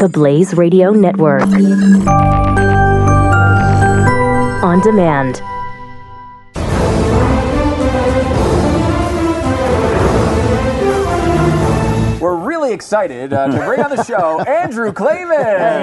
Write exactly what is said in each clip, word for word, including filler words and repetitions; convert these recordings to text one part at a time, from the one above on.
The Blaze Radio Network. On demand. We're really excited uh, to bring on the show Andrew Clayman.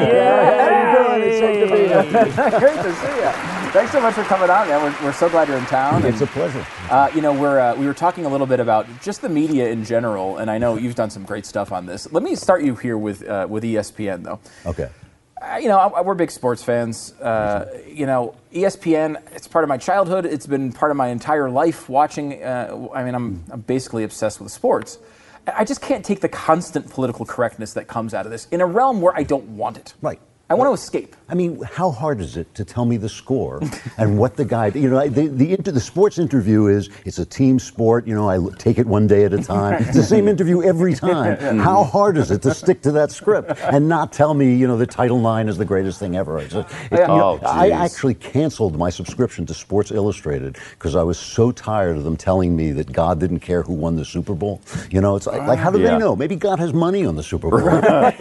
Yeah, how you doing? It's great to be here. Great to see you. Thanks so much for coming on, man. We're, we're so glad you're in town. It's and, a pleasure. Uh, you know, we're uh, we were talking a little bit about just the media in general, and I know you've done some great stuff on this. Let me start you here with uh, with E S P N, though. Okay. Uh, you know, I, we're big sports fans. Uh, you know, E S P N, it's part of my childhood. It's been part of my entire life watching. Uh, I mean, I'm, I'm basically obsessed with sports. I just can't take the constant political correctness that comes out of this in a realm where I don't want it. Right. I want to escape. I mean, how hard is it to tell me the score and what the guy, you know, the the, inter, the sports interview is, it's a team sport, you know, I take it one day at a time. It's the same interview every time. How hard is it to stick to that script and not tell me, you know, that Title nine is the greatest thing ever? It's, it, you know, oh, I actually canceled my subscription to Sports Illustrated because I was so tired of them telling me that God didn't care who won the Super Bowl. You know, it's like, like how do yeah. they know? Maybe God has money on the Super Bowl.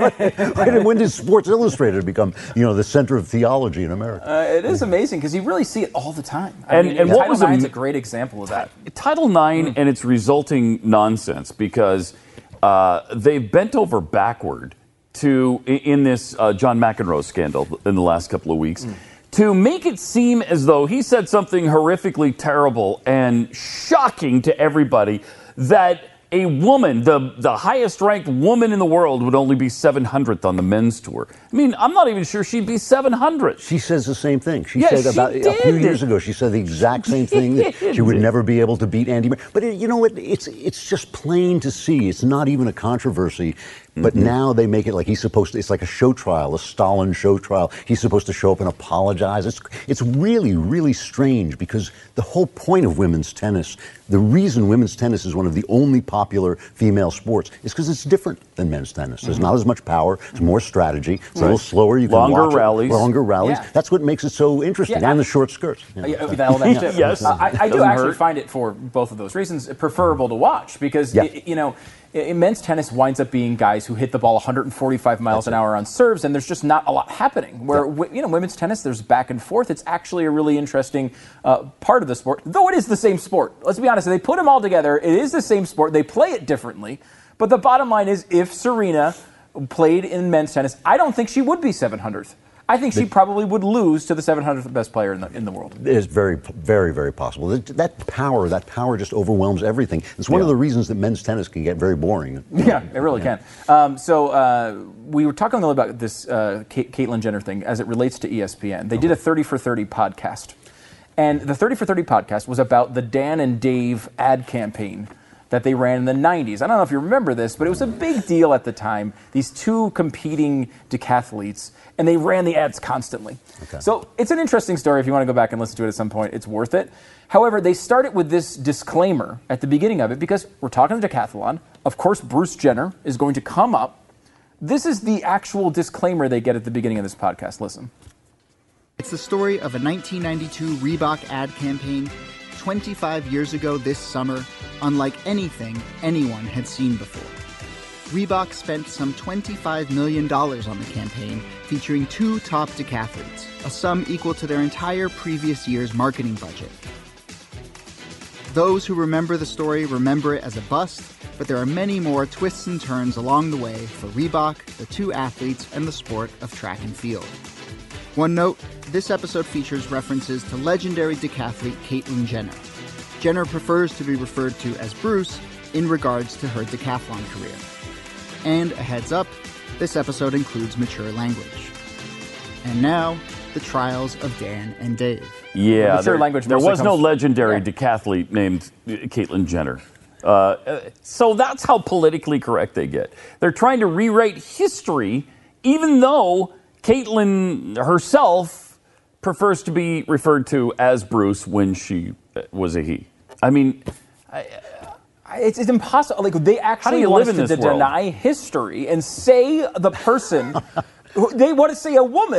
Right? When did Sports Illustrated become, you know, the center of theology in America? Uh, it is amazing because you really see it all the time. I And- mean, and what was Title am- a great example of that. Title nine and its resulting nonsense, because uh, they've bent over backward to i- in this uh, John McEnroe scandal in the last couple of weeks Mm. to make it seem as though he said something horrifically terrible and shocking to everybody, that a woman, the, the highest ranked woman in the world, would only be seven hundredth on the men's tour. I mean, I'm not even sure she'd be seven hundredth. She says the same thing. She Yeah, said she about a few did. years ago. She said the exact same thing, that she would did. never be able to beat Andy Murray. But it, you know what? It's it's just plain to see. It's not even a controversy. But Mm-hmm. now they make it like he's supposed to. It's like a show trial, a Stalin show trial. He's supposed to show up and apologize. It's it's really really strange, because the whole point of women's tennis, the reason women's tennis is one of the only popular female sports, is because it's different than men's tennis. There's not as much power. It's more strategy. It's a little slower. You can Longer watch it. rallies. Longer rallies. Yeah. That's what makes it so interesting. Yeah. And the short skirts. Uh, yeah, that- well, that's it. Yes. Uh, I, I do Doesn't actually hurt. find it, for both of those reasons, preferable to watch, because Yeah. i- you know, i- men's tennis winds up being guys who hit the ball one hundred forty-five miles an hour on serves, and there's just not a lot happening. Where Yeah. wi- you know, women's tennis, there's back and forth. It's actually a really interesting uh, part of the sport, though it is the same sport. Let's be honest. They put them all together. It is the same sport. They play it differently, but the bottom line is, if Serena played in men's tennis, I don't think she would be seven hundredth. I think she probably would lose to the seven hundredth best player in the in the world. It is very, very, very possible. That, that power, that power just overwhelms everything. It's one of Yeah. the reasons that men's tennis can get very boring. Yeah, it really can. Um, so uh, we were talking a little about this uh, Ka- Caitlyn Jenner thing as it relates to E S P N. They did a thirty for thirty podcast. And the thirty for thirty podcast was about the Dan and Dave ad campaign that they ran in the nineties. I don't know if you remember this, but it was a big deal at the time. These two competing decathletes, and they ran the ads constantly. Okay. So it's an interesting story. If you want to go back and listen to it at some point, it's worth it. However, they started with this disclaimer at the beginning of it, because we're talking decathlon. Of course, Bruce Jenner is going to come up. This is the actual disclaimer they get at the beginning of this podcast. Listen. It's the story of a nineteen ninety-two Reebok ad campaign twenty-five years ago this summer, unlike anything anyone had seen before. Reebok spent some twenty-five million dollars on the campaign, featuring two top decathletes, a sum equal to their entire previous year's marketing budget. Those who remember the story remember it as a bust, but there are many more twists and turns along the way for Reebok, the two athletes, and the sport of track and field. One note, this episode features references to legendary decathlete Caitlyn Jenner. Jenner prefers to be referred to as Bruce in regards to her decathlon career. And a heads up, this episode includes mature language. And now, the trials of Dan and Dave. Yeah, mature there, language there mostly was no comes- legendary Yeah. decathlete named uh, Caitlyn Jenner. Uh, uh, so that's how politically correct they get. They're trying to rewrite history, even though Caitlyn herself prefers to be referred to as Bruce when she uh, was a he. I mean, I- It's, it's impossible. Like, they actually you want live us in to this world? deny history and say the person. who- they want to say a woman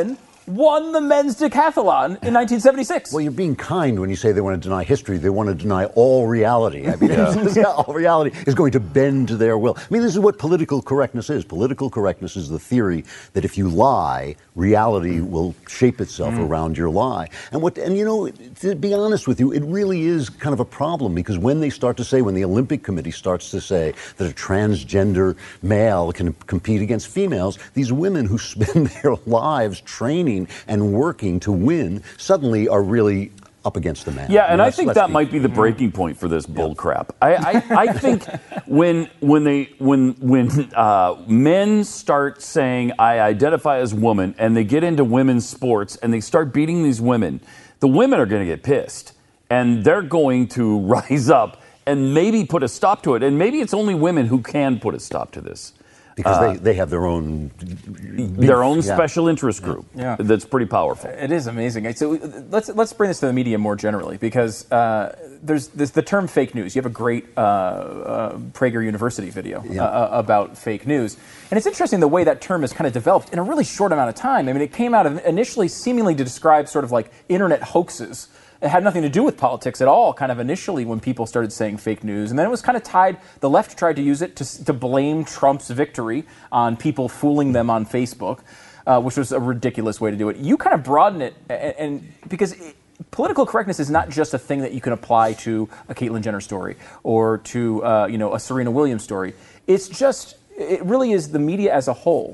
won the men's decathlon in nineteen seventy-six. Well, you're being kind when you say they want to deny history. They want to deny all reality. I mean, yeah. all reality is going to bend to their will. I mean, this is what political correctness is. Political correctness is the theory that if you lie, reality will shape itself mm. around your lie. And what, and you know, to be honest with you, it really is kind of a problem, because when they start to say, when the Olympic Committee starts to say that a transgender male can compete against females, these women who spend their lives training and working to win suddenly are really up against the man. Yeah, and let's, I think that be, might be the breaking point for this bull crap. I, I, I think when when they when when uh, men start saying I identify as woman, and they get into women's sports and they start beating these women, the women are going to get pissed, and they're going to rise up and maybe put a stop to it. And maybe it's only women who can put a stop to this. Because uh, they, they have their own beef. their own yeah. special interest group. Yeah. That's pretty powerful. It is amazing. So let's let's bring this to the media more generally, because uh, there's, there's the term fake news. You have a great uh, uh, Prager University video yeah. uh, about fake news, and it's interesting the way that term has kind of developed in a really short amount of time. I mean, it came out of initially seemingly to describe sort of like internet hoaxes. It had nothing to do with politics at all, kind of initially, when people started saying fake news. And then it was kind of tied, the left tried to use it to, to blame Trump's victory on people fooling them on Facebook, uh, which was a ridiculous way to do it. You kind of broaden it, and, and because it, political correctness is not just a thing that you can apply to a Caitlyn Jenner story or to uh, you know, a Serena Williams story. It's just, it really is the media as a whole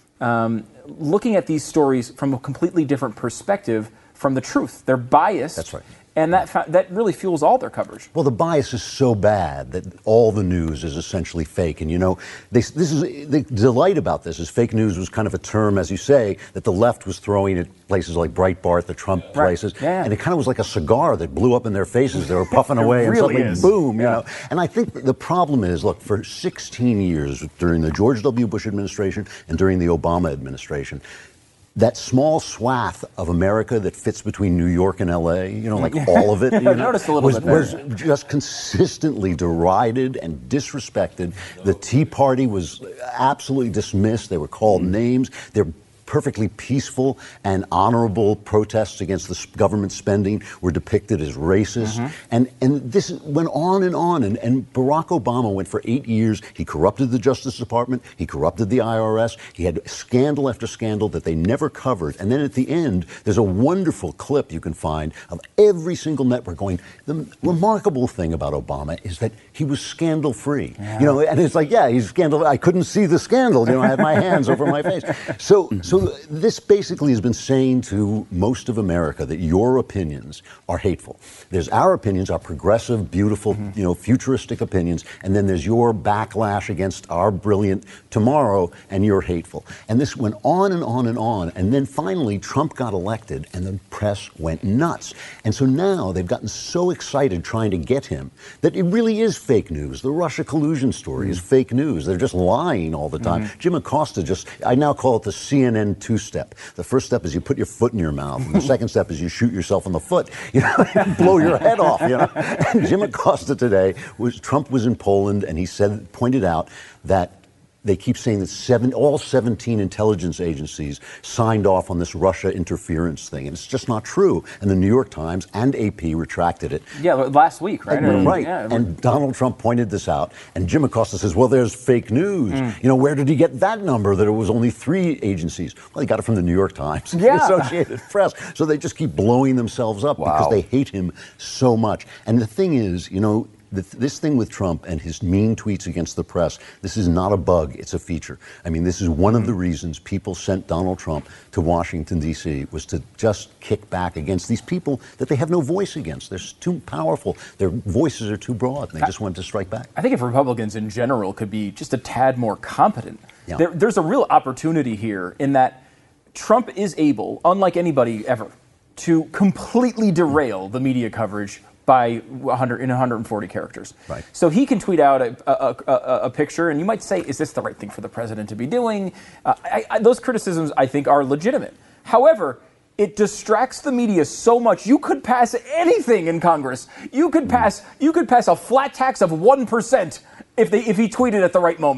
um, looking at these stories from a completely different perspective from the truth. They're biased. That's right. And that fa- that really fuels all their coverage. Well, the bias is so bad that all the news is essentially fake. And, you know, they, this is the delight about this is fake news was kind of a term, as you say, that the left was throwing at places like Breitbart, the Trump right. places. Yeah. And it kind of was like a cigar that blew up in their faces. They were puffing away and really suddenly, is. boom, yeah. you know. And I think the problem is, look, for sixteen years during the George W. Bush administration and during the Obama administration, that small swath of America that fits between New York and L A, you know, like all of it, you know, I've noticed a little was, bit there. was just consistently derided and disrespected. The Tea Party was absolutely dismissed. They were called mm-hmm. names. They're perfectly peaceful and honorable protests against the government spending were depicted as racist. Mm-hmm. And and this went on and on. And, and Barack Obama went for eight years. He corrupted the Justice Department. He corrupted the I R S. He had scandal after scandal that they never covered. And then at the end, there's a wonderful clip you can find of every single network going, the remarkable thing about Obama is that he was scandal-free. Yeah. You know, and it's like, yeah, he's scandal. I couldn't see the scandal. You know, I had my hands over my face. So, so this basically has been saying to most of America that your opinions are hateful. There's our opinions, our progressive, beautiful, mm-hmm. you know, futuristic opinions, and then there's your backlash against our brilliant tomorrow, and you're hateful. And this went on and on and on, and then finally Trump got elected, and the press went nuts. And so now they've gotten so excited trying to get him that it really is fake news. The Russia collusion story mm-hmm. is fake news. They're just lying all the time. Mm-hmm. Jim Acosta just, I now call it the C N N two-step. The first step is you put your foot in your mouth, and the second step is you shoot yourself in the foot, you know, blow your head off, you know. And Jim Acosta today was, Trump was in Poland, and he said, pointed out that they keep saying that seven, all seventeen intelligence agencies signed off on this Russia interference thing, and it's just not true. And the New York Times and A P retracted it. Yeah, last week, right? And, right. Yeah, and Donald Trump pointed this out, and Jim Acosta says, well, there's fake news. Mm. You know, where did he get that number that it was only three agencies? Well, he got it from the New York Times, yeah. the Associated Press. So they just keep blowing themselves up wow. because they hate him so much. And the thing is, you know, The, this thing with Trump and his mean tweets against the press, this is not a bug, it's a feature. I mean, this is one of the reasons people sent Donald Trump to Washington, D C, was to just kick back against these people that they have no voice against. They're too powerful. Their voices are too broad, and they just wanted to strike back. I think if Republicans in general could be just a tad more competent, yeah. there, there's a real opportunity here in that Trump is able, unlike anybody ever, to completely derail the media coverage by one hundred in one hundred forty characters. Right. So he can tweet out a, a, a, a picture, and you might say, is this the right thing for the president to be doing? Uh, I, I, those criticisms, I think, are legitimate. However, it distracts the media so much. You could pass anything in Congress. You could pass you could pass a flat tax of one percent if they if he tweeted at the right moment.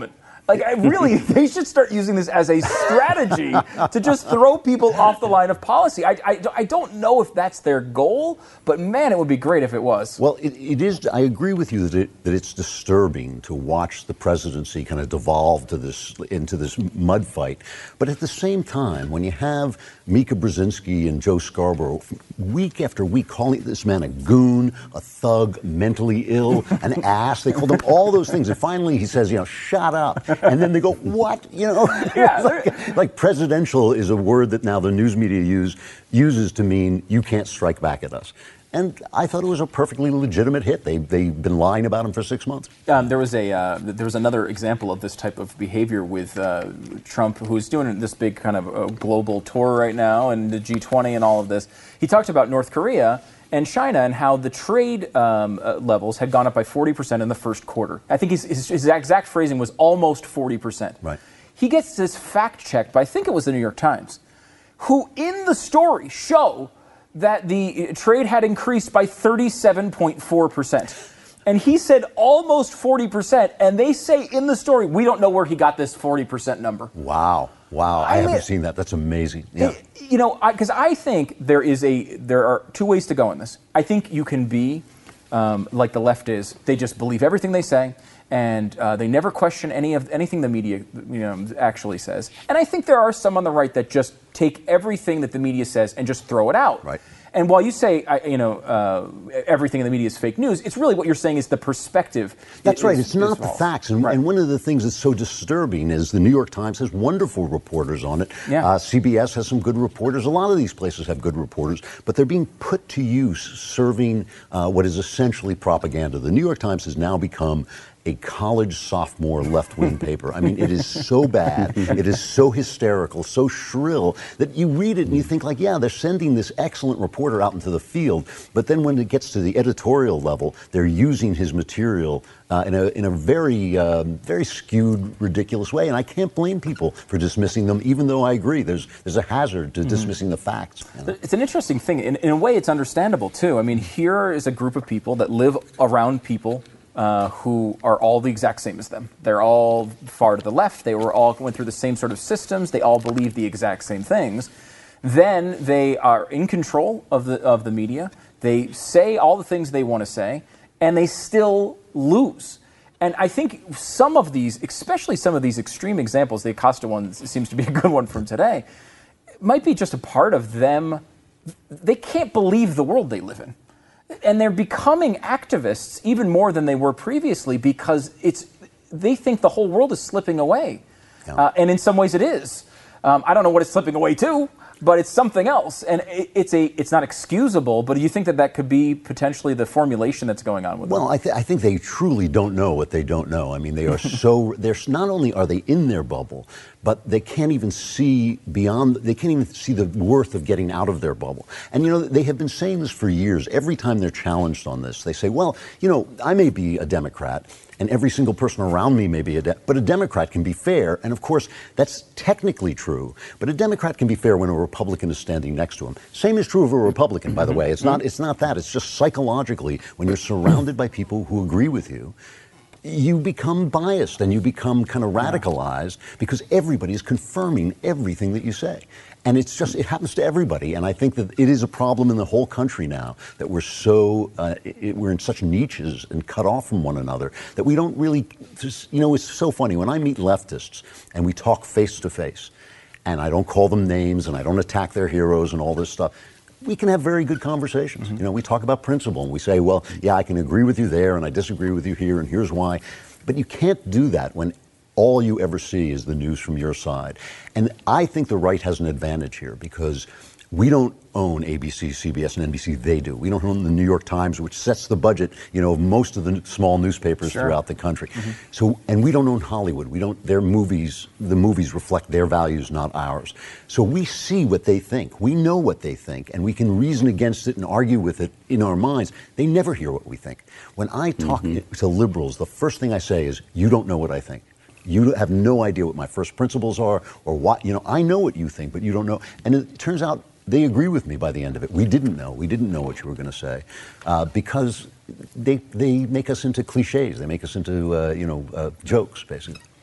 Like, I really, they should start using this as a strategy to just throw people off the line of policy. I, I, I don't know if that's their goal, but man, it would be great if it was. Well, it, it is. I agree with you that, it, that it's disturbing to watch the presidency kind of devolve to this into this mud fight. But at the same time, when you have Mika Brzezinski and Joe Scarborough week after week calling this man a goon, a thug, mentally ill, an ass, they called him all those things, and finally he says, you know, shut up. And then they go, what? You know, Yeah, like, like presidential is a word that now the news media use uses to mean you can't strike back at us. And I thought it was a perfectly legitimate hit. They they've been lying about him for six months. Um, there was a uh, there was another example of this type of behavior with uh, Trump, who's doing this big kind of uh, global tour right now, and the G twenty and all of this. He talked about North Korea and China and how the trade um, uh, levels had gone up by forty percent in the first quarter. I think his, his, his exact phrasing was almost forty percent. Right. He gets this fact checked by, I think it was the New York Times, who in the story show that the trade had increased by thirty-seven point four percent. And he said almost forty percent, and they say in the story, we don't know where he got this forty percent number. Wow. Wow. I, I haven't mean- seen that. That's amazing. Yeah. You know, because I, I think there is a there are two ways to go in this. I think you can be um, like the left is; they just believe everything they say, and uh, they never question any of anything the media you know actually says. And I think there are some on the right that just take everything that the media says and just throw it out. Right. And while you say, I- you know, uh, everything in the media is fake news, it's really what you're saying is the perspective. That's is- right. It's is not the false. facts. And, Right. and one of the things that's so disturbing is the New York Times has wonderful reporters on it. Yeah. Uh, C B S has some good reporters. A lot of these places have good reporters, but they're being put to use serving uh, what is essentially propaganda. The New York Times has now become a college sophomore left-wing paper. I mean, it is so bad. It is so hysterical, so shrill that you read it and you think like, yeah, they're sending this excellent reporter out into the field. But then when it gets to the editorial level, they're using his material uh, in a in a very um, very skewed, ridiculous way. And I can't blame people for dismissing them, even though I agree there's there's a hazard to dismissing the facts. You know? It's an interesting thing. In, in a way, it's understandable, too. I mean, here is a group of people that live around people uh, who are all the exact same as them. They're all far to the left. They were all went through the same sort of systems. They all believe the exact same things. Then they are in control of the of the media. They say all the things they want to say, and they still lose. And I think some of these, especially some of these extreme examples, the Acosta one seems to be a good one from today, might be just a part of them. They can't believe the world they live in. And they're becoming activists even more than they were previously because it's they think the whole world is slipping away. Yeah. Uh, and in some ways it is. Um, I don't know what it's slipping away to, but it's something else. And it, it's a it's not excusable, but do you think that that could be potentially the formulation that's going on with Well, them? I, th- I think they truly don't know what they don't know. I mean, they are so, they're not only are they in their bubble, but they can't even see beyond, they can't even see the worth of getting out of their bubble. And, you know, they have been saying this for years. Every time they're challenged on this, they say, well, you know, I may be a Democrat, and every single person around me may be a, de- but a Democrat can be fair. And of course, that's technically true. But a Democrat can be fair when a Republican is standing next to him. Same is true of a Republican, by the way. It's not, it's not that. It's just psychologically, when you're surrounded by people who agree with you, you become biased and you become kind of radicalized because everybody is confirming everything that you say. And it's just, it happens to everybody. And I think that it is a problem in the whole country now that we're so, uh, it, we're in such niches and cut off from one another that we don't really, just, you know, it's so funny. When I meet leftists and we talk face to face, and I don't call them names and I don't attack their heroes and all this stuff, we can have very good conversations. Mm-hmm. You know, we talk about principle and we say, well, yeah, I can agree with you there and I disagree with you here and here's why. But you can't do that when all you ever see is the news from your side. And I think the right has an advantage here because we don't own A B C, C B S, and N B C. They do. We don't own the New York Times, which sets the budget, you know, of most of the small newspapers Sure. throughout the country. Mm-hmm. So, and we don't own Hollywood. We don't. Their movies, the movies reflect their values, not ours. So we see what they think. We know what they think, and we can reason against it and argue with it in our minds. They never hear what we think. When I talk mm-hmm. to liberals, the first thing I say is, "You don't know what I think. You have no idea what my first principles are, or what you know. I know what you think, but you don't know." And it turns out they agree with me by the end of it. We didn't know. We didn't know what you were going to say uh, because they they make us into cliches. They make us into uh, you know uh, jokes, basically.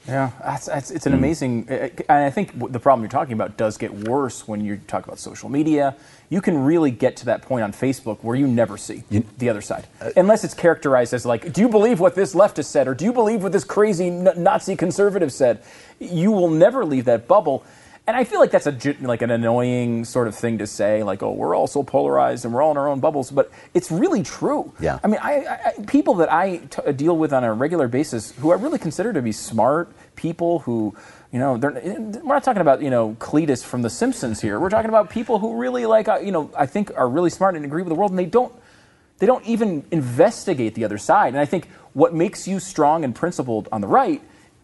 Yeah, that's, that's, it's an amazing, and I think the problem you're talking about does get worse when you talk about social media. You can really get to that point on Facebook where you never see you, the other side. Uh, Unless it's characterized as like, do you believe what this leftist said? Or do you believe what this crazy Nazi conservative said? You will never leave that bubble. And I feel like that's a like an annoying sort of thing to say, like, oh, we're all so polarized and we're all in our own bubbles. But it's really true. Yeah. I mean, I, I, people that I t- deal with on a regular basis who I really consider to be smart people who, you know, they're, we're not talking about, you know, Cletus from The Simpsons here. We're talking about people who really, like, uh, you know, I think are really smart and agree with the world, and they don't, they don't even investigate the other side. And I think what makes you strong and principled on the right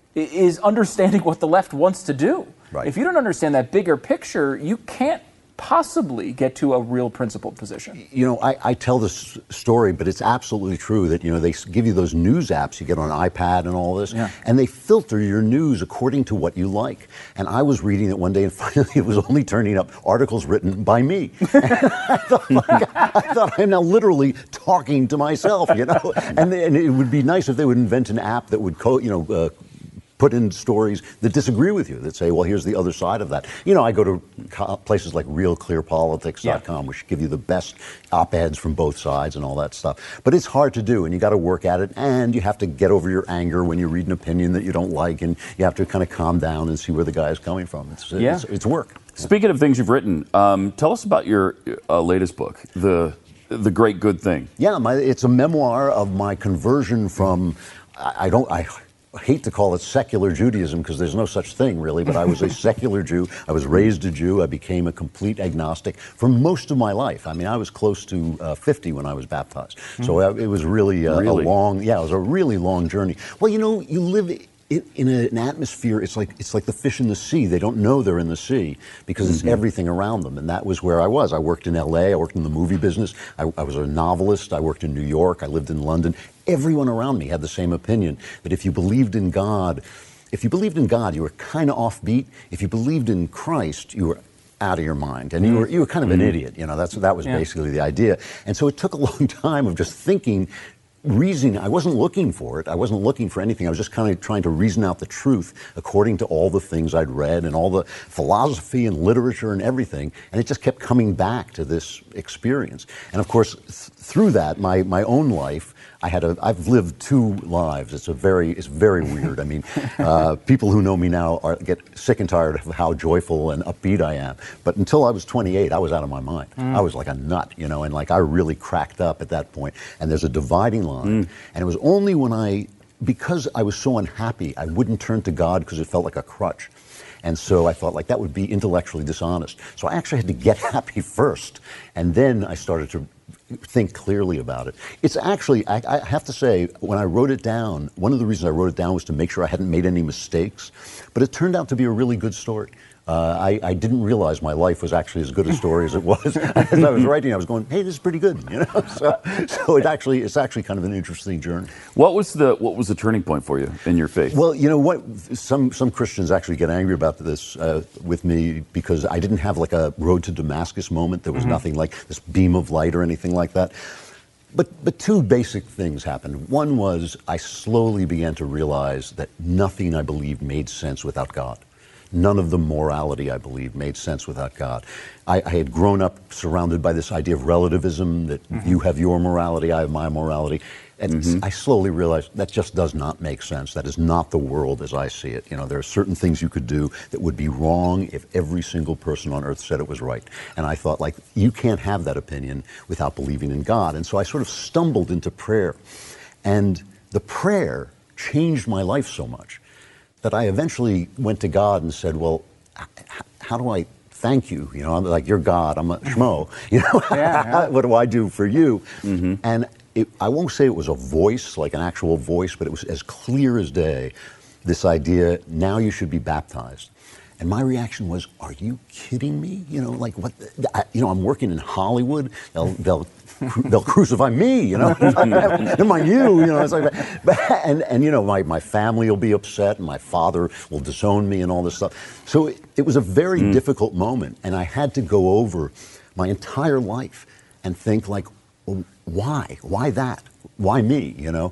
is understanding what the left wants to do. Right. If you don't understand that bigger picture, you can't possibly get to a real principled position. You know, I, I tell this story, but it's absolutely true that, you know, they give you those news apps you get on an iPad and all this, yeah. and they filter your news according to what you like. And I was reading it one day, and finally it was only turning up articles written by me. I, thought, like, I thought I'm now literally talking to myself, you know. And, and it would be nice if they would invent an app that would, co- you know, uh, put in stories that disagree with you, that say, well, here's the other side of that. You know, I go to co- places like real clear politics dot com, yeah. which give you the best op-eds from both sides and all that stuff. But it's hard to do, and you got to work at it, and you have to get over your anger when you read an opinion that you don't like, and you have to kind of calm down and see where the guy is coming from. It's, yeah. it's, it's work. Speaking of things you've written, um, tell us about your uh, latest book, The The Great Good Thing. Yeah, my, it's a memoir of my conversion from, I, I don't, I I hate to call it secular Judaism because there's no such thing really, but I was a secular Jew. I was raised a Jew. I became a complete agnostic for most of my life. I mean, I was close to uh, fifty when I was baptized. Mm. So uh, it was really, uh, really a long, yeah, it was a really long journey. Well, you know, you live in, in a, an atmosphere, it's like it's like the fish in the sea. They don't know they're in the sea because mm-hmm. it's everything around them. And that was where I was. I worked in L A. I worked in the movie business. I, I was a novelist. I worked in New York. I lived in London. Everyone around me had the same opinion, that if you believed in God, if you believed in God, you were kind of offbeat. If you believed in Christ, you were out of your mind, and you were you were kind of an idiot. You know, that's that was yeah. basically the idea. And so it took a long time of just thinking, reasoning. I wasn't looking for it. I wasn't looking for anything. I was just kind of trying to reason out the truth according to all the things I'd read and all the philosophy and literature and everything. And it just kept coming back to this experience. And of course, th- through that, my my own life. I had a, I've lived two lives. It's a very, it's very weird. I mean, uh, people who know me now are, get sick and tired of how joyful and upbeat I am. But until I was twenty-eight, I was out of my mind. Mm. I was like a nut, you know, and like I really cracked up at that point. And there's a dividing line. Mm. And it was only when I, because I was so unhappy, I wouldn't turn to God because it felt like a crutch. And so I thought like that would be intellectually dishonest. So I actually had to get happy first. And then I started to think clearly about it. It's actually, I, I have to say, when I wrote it down, one of the reasons I wrote it down was to make sure I hadn't made any mistakes. But it turned out to be a really good story. Uh, I, I didn't realize my life was actually as good a story as it was. As I was writing, I was going, "Hey, this is pretty good," you know. So, so it actually, it's actually kind of an interesting journey. What was the what was the turning point for you in your faith? Well, you know what, some some Christians actually get angry about this uh, with me because I didn't have like a road to Damascus moment. There was mm-hmm. nothing like this beam of light or anything like that. But but two basic things happened. One was I slowly began to realize that nothing I believed made sense without God. None of the morality, I believe, made sense without God. I, I had grown up surrounded by this idea of relativism, that mm-hmm. you have your morality, I have my morality. And mm-hmm. I slowly realized that just does not make sense. That is not the world as I see it. You know, there are certain things you could do that would be wrong if every single person on earth said it was right. And I thought, like, you can't have that opinion without believing in God. And so I sort of stumbled into prayer. And the prayer changed my life so much that I eventually went to God and said, well, h- how do I thank you? You know, I'm like, you're God, I'm a schmo. You know, yeah, yeah. What do I do for you? Mm-hmm. And it, I won't say it was a voice, like an actual voice, but it was as clear as day, this idea, now you should be baptized. And my reaction was, are you kidding me? You know, like what, I, you know, I'm working in Hollywood, they'll, they'll, they'll crucify me, you know, never mind you, you know, it's like, and, and, you know, my, my family will be upset and my father will disown me and all this stuff. So it, it was a very mm. difficult moment. And I had to go over my entire life and think like, well, why? Why that? Why me, you know?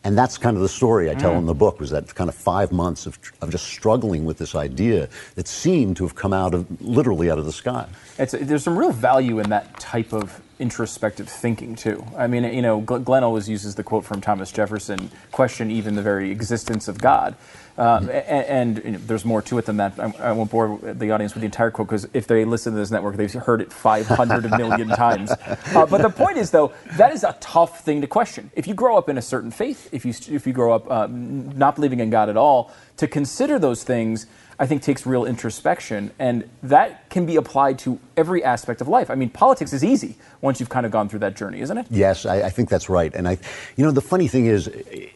And that's kind of the story I tell mm. in the book, was that kind of five months of, of just struggling with this idea that seemed to have come out of, literally out of the sky. It's, there's some real value in that type of introspective thinking, too. I mean, you know, Glenn always uses the quote from Thomas Jefferson, question even the very existence of God. Um, and and you know, there's more to it than that. I, I won't bore the audience with the entire quote, because if they listen to this network, they've heard it five hundred million times. Uh, but the point is, though, that is a tough thing to question. If you grow up in a certain faith, if you if you grow up uh, not believing in God at all, to consider those things, I think, takes real introspection, and that can be applied to every aspect of life. I mean, politics is easy once you've kind of gone through that journey, isn't it? Yes, I, I think that's right. And I, you know, the funny thing is,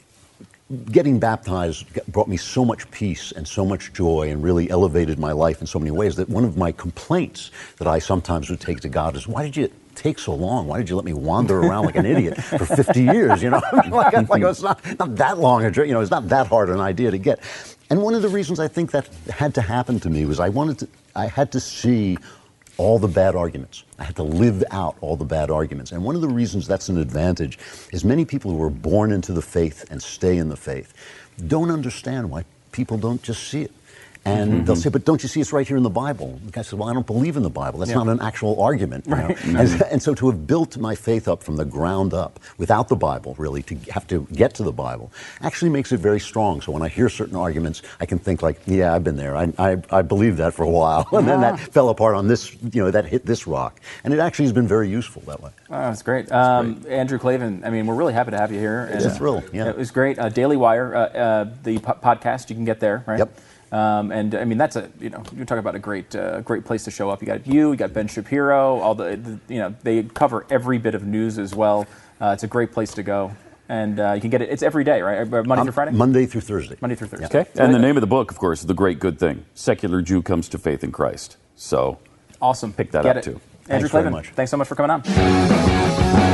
getting baptized brought me so much peace and so much joy and really elevated my life in so many ways that one of my complaints that I sometimes would take to God is, why did you take so long? Why did you let me wander around like an idiot for fifty years? You know, like, like it's not, not that long a journey, you know, it's not that hard an idea to get. And one of the reasons I think that had to happen to me was I wanted to, I had to see all the bad arguments. I had to live out all the bad arguments. And one of the reasons that's an advantage is many people who are born into the faith and stay in the faith don't understand why people don't just see it. And mm-hmm. they'll say, but don't you see it's right here in the Bible? The guy says, well, I don't believe in the Bible. That's yeah. not an actual argument. You know? Right. and, and so to have built my faith up from the ground up, without the Bible, really, to have to get to the Bible, actually makes it very strong. So when I hear certain arguments, I can think like, yeah, I've been there. I, I, I believed that for a while. And then that fell apart on this, you know, that hit this rock. And it actually has been very useful that way. Oh, that's great. Um, great. Andrew Klavan, I mean, we're really happy to have you here. It's and, a thrill, yeah. It was great. Uh, Daily Wire, uh, uh, the po- podcast, you can get there, right? Yep. Um, and I mean, that's a, you know, you're talking about a great, uh, great place to show up. You got you, you got Ben Shapiro, all the, the you know, they cover every bit of news as well. Uh, it's a great place to go. And uh, you can get it, it's every day, right? Monday um, through Friday? Monday through Thursday. Monday through Thursday. Yeah. Okay. And the name of the book, of course, is The Great Good Thing. Secular Jew Comes to Faith in Christ. So awesome. Pick that get up, it. too. Andrew Thanks very Klavan, much. thanks so much for coming on.